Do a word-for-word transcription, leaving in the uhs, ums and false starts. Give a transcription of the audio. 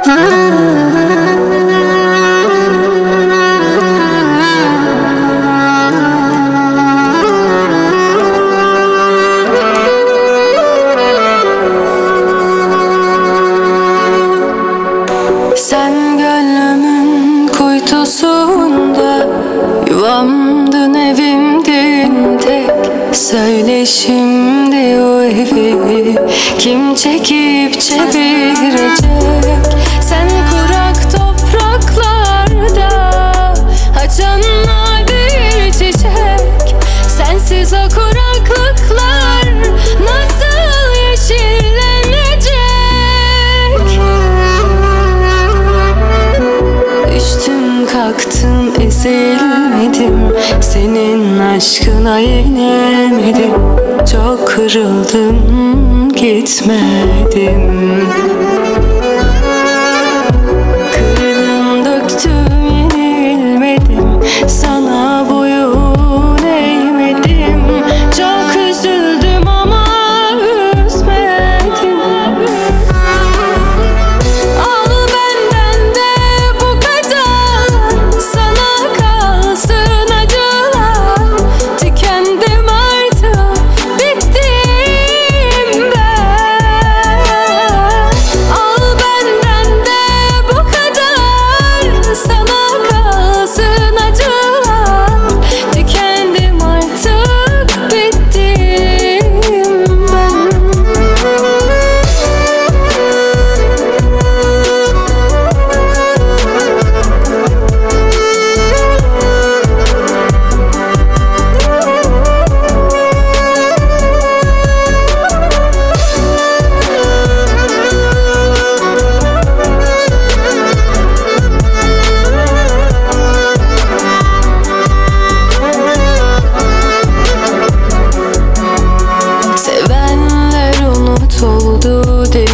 Sen gönlümün kuytusunda, yuvamdın, evimdin tek. Söyle şimdi o evi kim çekip çevirecek? Sen kurak topraklarda açan nadir çiçek. Sensiz o kuraklıklar nasıl yeşillenecek? Düştüm kalktım ezilmedim, senin aşkına yenilmedim. Çok kırıldım, gitmedim. Kırdım döktüm, yenilmedim. Sana boyun eğmedim. Çok üzüldüm ama üzmedim. Al benden de bu kadar, sana kalsın acılar. Tükendim artık, bittim ben. Al benden de bu kadar, sana kalsın acılar. Tükendim artık, bittim ben. Sevenler unutuldu